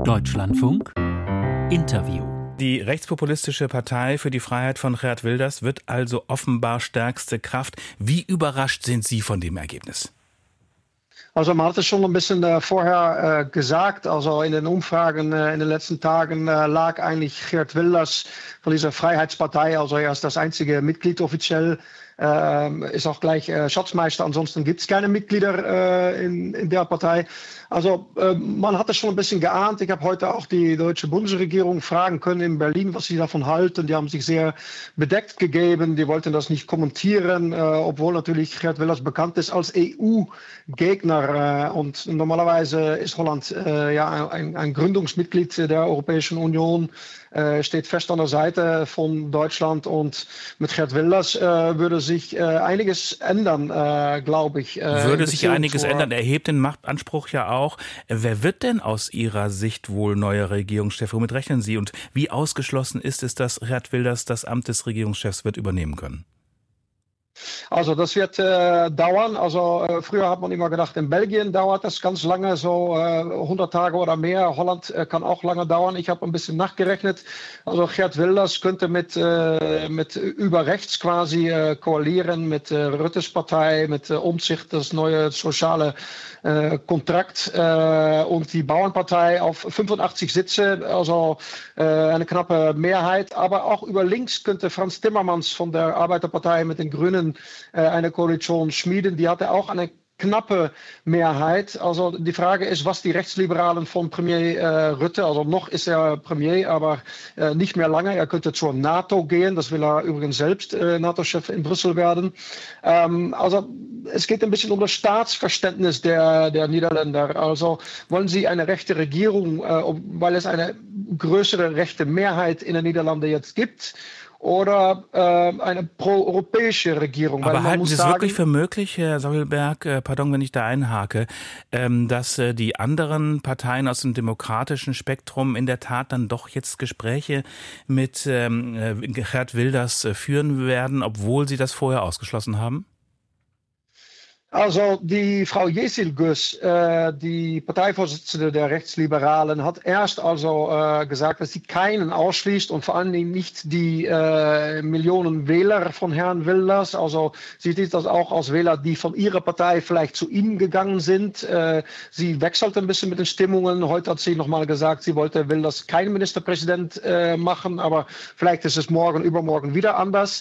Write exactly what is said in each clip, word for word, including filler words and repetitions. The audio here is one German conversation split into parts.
Deutschlandfunk Interview. Die rechtspopulistische Partei für die Freiheit von Geert Wilders wird also offenbar stärkste Kraft. Wie überrascht sind Sie von dem Ergebnis? Also man hat es schon ein bisschen äh, vorher äh, gesagt, also in den Umfragen äh, in den letzten Tagen äh, lag eigentlich Geert Wilders von dieser Freiheitspartei, also er ist das einzige Mitglied offiziell, äh, ist auch gleich äh, Schatzmeister, ansonsten gibt es keine Mitglieder äh, in, in der Partei. Also äh, man hat es schon ein bisschen geahnt. Ich habe heute auch die deutsche Bundesregierung fragen können in Berlin, was sie davon halten. Die haben sich sehr bedeckt gegeben, die wollten das nicht kommentieren, äh, obwohl natürlich Geert Wilders bekannt ist als E U-Gegner. Äh, und normalerweise ist Holland äh, ja ein, ein Gründungsmitglied der Europäischen Union, äh, steht fest an der Seite von Deutschland, und mit Geert Wilders äh, würde sich äh, einiges ändern, äh, glaube ich. Äh, würde sich einiges ändern. Er hebt den Machtanspruch ja auch. Auch. Wer wird denn aus Ihrer Sicht wohl neuer Regierungschef? Womit rechnen Sie? Und wie ausgeschlossen ist es, dass Geert Wilders das Amt des Regierungschefs wird übernehmen können? Also das wird äh, dauern. Also äh, früher hat man immer gedacht, in Belgien dauert das ganz lange, so äh, hundert Tage oder mehr. Holland äh, kann auch lange dauern. Ich habe ein bisschen nachgerechnet. Also Geert Wilders könnte mit, äh, mit über rechts quasi äh, koalieren mit äh, Rüttes Partei, mit äh, Omtzigt, das neue soziale äh, Kontrakt äh, und die Bauernpartei auf fünfundachtzig Sitze, also äh, eine knappe Mehrheit. Aber auch über links könnte Frans Timmermans von der Arbeiterpartei mit den Grünen eine Koalition schmieden. Die hatte auch eine knappe Mehrheit. Also die Frage ist, was die Rechtsliberalen von Premier äh, Rutte, also noch ist er Premier, aber äh, nicht mehr lange. Er könnte zur NATO gehen. Das will er übrigens selbst äh, NATO-Chef in Brüssel werden. Ähm, also es geht ein bisschen um das Staatsverständnis der, der Niederländer. Also wollen sie eine rechte Regierung, äh, weil es eine größere rechte Mehrheit in den Niederlanden jetzt gibt, oder äh, eine pro-europäische Regierung. Aber weil man halten muss Sie es sagen, wirklich für möglich, Herr Sauelberg, äh, pardon, wenn ich da einhake, ähm, dass äh, die anderen Parteien aus dem demokratischen Spektrum in der Tat dann doch jetzt Gespräche mit ähm, äh, Geert Wilders äh, führen werden, obwohl sie das vorher ausgeschlossen haben? Also die Frau Jezilgus, äh, die Parteivorsitzende der Rechtsliberalen, hat erst also äh, gesagt, dass sie keinen ausschließt und vor allen Dingen nicht die äh, Millionen Wähler von Herrn Wilders. Also sie sieht das auch als Wähler, die von ihrer Partei vielleicht zu ihm gegangen sind. Äh, sie wechselt ein bisschen mit den Stimmungen. Heute hat sie nochmal gesagt, sie wollte Wilders kein Ministerpräsident äh, machen, aber vielleicht ist es morgen, übermorgen wieder anders.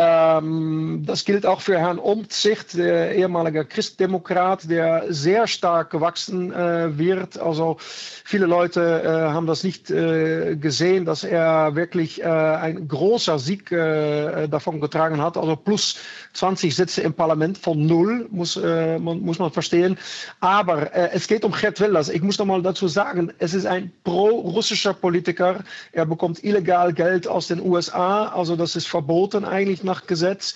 Ähm, das gilt auch für Herrn Omtzigt, der ehemalige Christdemokrat, der sehr stark gewachsen äh, wird. Also viele Leute äh, haben das nicht äh, gesehen, dass er wirklich äh, ein großer Sieg äh, davon getragen hat. Also plus zwanzig Sitze im Parlament von null, muss, äh, man, muss man verstehen. Aber äh, es geht um Geert Wilders. Ich muss noch mal dazu sagen, es ist ein pro-russischer Politiker. Er bekommt illegal Geld aus den U S A. Also das ist verboten eigentlich nach Gesetz.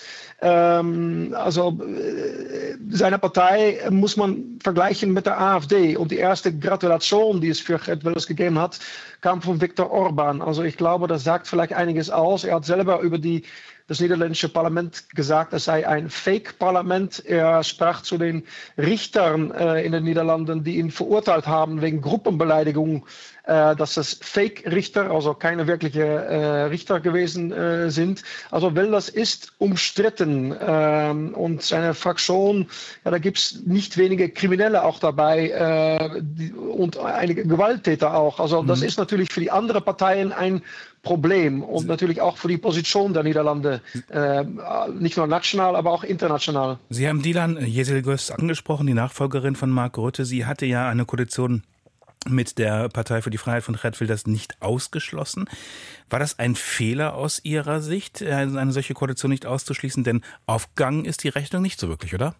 Ähm, also äh, seine Partei muss man vergleichen mit der AfD. Und die erste Gratulation, die es für Geert Wilders gegeben hat, kam von Viktor Orban. Also ich glaube, das sagt vielleicht einiges aus. Er hat selber über die das niederländische Parlament gesagt, es sei ein Fake-Parlament. Er sprach zu den Richtern äh, in den Niederlanden, die ihn verurteilt haben wegen Gruppenbeleidigung, äh, dass es Fake-Richter, also keine wirkliche äh, Richter gewesen äh, sind. Also Wilders ist umstritten ähm, und seine Fraktion, ja, da gibt es nicht wenige Kriminelle auch dabei äh, die, und einige Gewalttäter auch. Also das mhm. ist natürlich für die anderen Parteien ein Problem und natürlich auch für die Position der Niederlande, äh, nicht nur national, aber auch international. Sie haben Dilan Jezilgus angesprochen, die Nachfolgerin von Mark Rutte. Sie hatte ja eine Koalition mit der Partei für die Freiheit von Geert Wilders nicht ausgeschlossen. War das ein Fehler aus Ihrer Sicht, eine solche Koalition nicht auszuschließen? Denn aufgegangen ist die Rechnung nicht so wirklich, oder?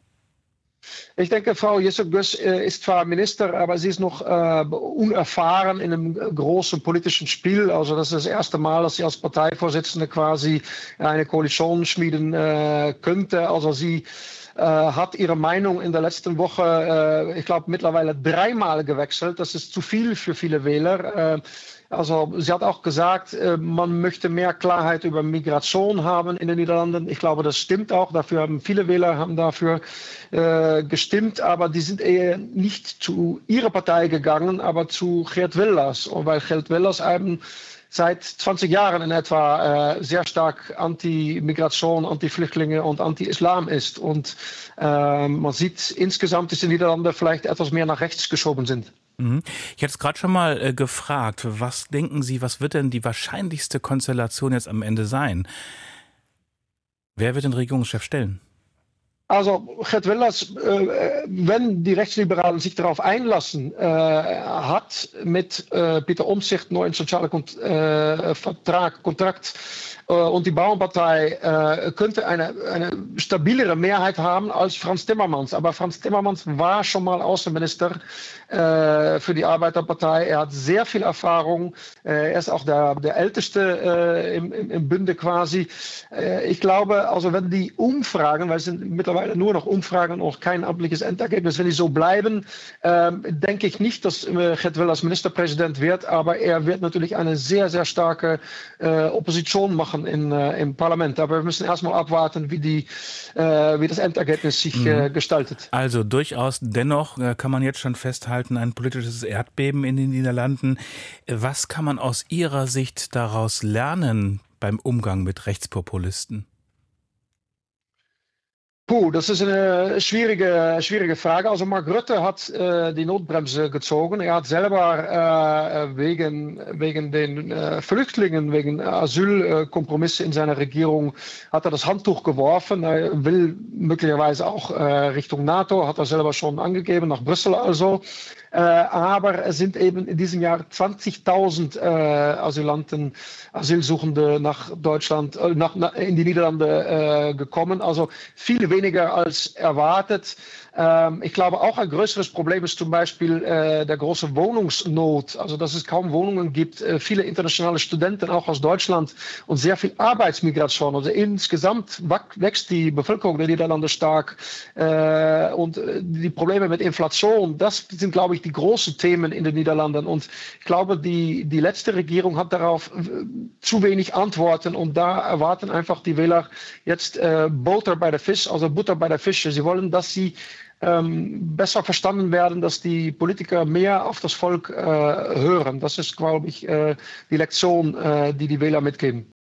Ich denke, Frau Jezilgus äh, ist zwar Minister, aber sie ist noch äh, unerfahren in einem großen politischen Spiel. Also das ist das erste Mal, dass sie als Parteivorsitzende quasi eine Koalition schmieden äh, könnte. Also sie äh, hat ihre Meinung in der letzten Woche, äh, ich glaube, mittlerweile dreimal gewechselt. Das ist zu viel für viele Wähler. Äh, Also sie hat auch gesagt, man möchte mehr Klarheit über Migration haben in den Niederlanden. Ich glaube, das stimmt auch. Dafür haben viele Wähler haben dafür äh, gestimmt, aber die sind eher nicht zu ihrer Partei gegangen, aber zu Geert Wilders, weil Geert Wilders eben seit zwanzig Jahren in etwa äh, sehr stark anti-Migration, anti-Flüchtlinge und anti-Islam ist. Und äh, man sieht insgesamt, dass die Niederlande vielleicht etwas mehr nach rechts geschoben sind. Ich hatte es gerade schon mal äh, gefragt, was denken Sie, was wird denn die wahrscheinlichste Konstellation jetzt am Ende sein? Wer wird den Regierungschef stellen? Also Geert Wilders, äh, wenn die Rechtsliberalen sich darauf einlassen, äh, hat mit äh, Pieter Omtzigt neuen sozialen Kont äh, Vertrag, Kontrakt äh, und die Bauernpartei äh, könnte eine, eine stabilere Mehrheit haben als Frans Timmermans. Aber Frans Timmermans war schon mal Außenminister äh, für die Arbeiterpartei. Er hat sehr viel Erfahrung. Äh, er ist auch der, der Älteste äh, im, im, im Bünde quasi. Äh, ich glaube, also wenn die Umfragen, weil es sind mittlerweile nur noch Umfragen und auch kein amtliches Endergebnis, wenn die so bleiben, äh, denke ich nicht, dass äh, Geert Wilders Ministerpräsident wird, aber er wird natürlich eine sehr, sehr starke äh, Opposition machen in, äh, im Parlament. Aber wir müssen erstmal abwarten, wie, die, äh, wie das Endergebnis sich mhm. äh, gestaltet. Also durchaus dennoch äh, kann man jetzt schon festhalten, ein politisches Erdbeben in den Niederlanden. Was kann man aus Ihrer Sicht daraus lernen beim Umgang mit Rechtspopulisten? Puh, das ist eine schwierige, schwierige Frage. Also Mark Rutte hat äh, die Notbremse gezogen. Er hat selber äh, wegen, wegen den äh, Flüchtlingen, wegen Asylkompromisse in seiner Regierung, hat er das Handtuch geworfen. Er will möglicherweise auch äh, Richtung NATO, hat er selber schon angegeben, nach Brüssel also. Äh, aber es sind eben in diesem Jahr zwanzigtausend äh, Asylanten, Asylsuchende nach Deutschland, äh, nach, nach, in die Niederlande äh, gekommen. Also viel weniger als erwartet. Ähm, ich glaube, auch ein größeres Problem ist zum Beispiel äh, der große Wohnungsnot. Also, dass es kaum Wohnungen gibt. Äh, viele internationale Studenten, auch aus Deutschland, und sehr viel Arbeitsmigration. Also insgesamt wächst die Bevölkerung der Niederlande stark. Äh, und die Probleme mit Inflation, das sind, glaube ich, die großen Themen in den Niederlanden. Und ich glaube, die, die letzte Regierung hat darauf zu wenig Antworten. Und da erwarten einfach die Wähler jetzt äh, Butter bei der Fisch, also Butter bei der Fische. Sie wollen, dass sie ähm, besser verstanden werden, dass die Politiker mehr auf das Volk äh, hören. Das ist, glaube ich, äh, die Lektion, äh, die die Wähler mitgeben.